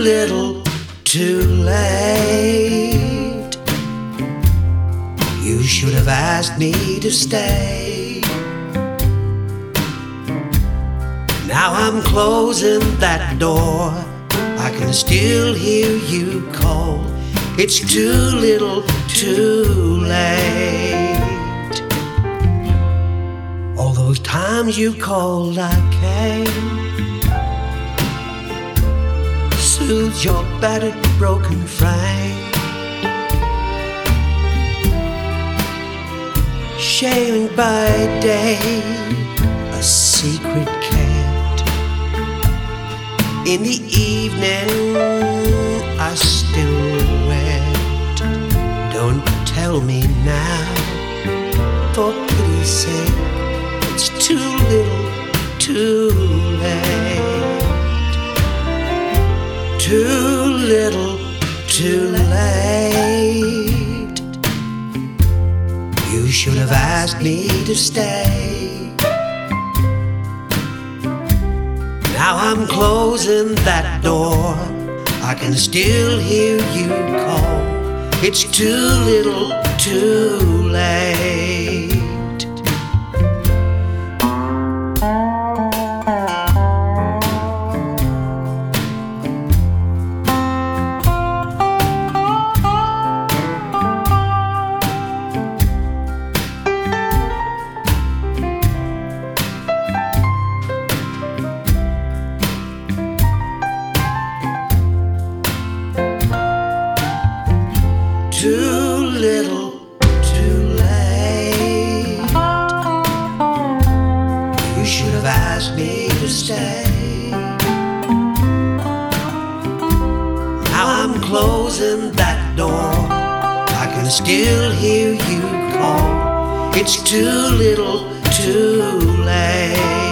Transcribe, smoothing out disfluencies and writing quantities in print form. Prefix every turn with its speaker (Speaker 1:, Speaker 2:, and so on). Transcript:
Speaker 1: little, too late. You should have asked me to stay. Now I'm closing that door. I can still hear you call. It's too little, too late. All those times you called, I came. Soothed your battered, broken frame. Sharing by day a secret kept. In the evening I still wept. Don't tell me now, for pity's sake. It's too little, too late. Too little, too late. You should have asked me to stay. Now I'm closing that door. I can still hear you call. It's too little, too late. Too little, too late. You should have asked me to stay. Now I'm closing that door. I can still hear you call. It's too little, too late.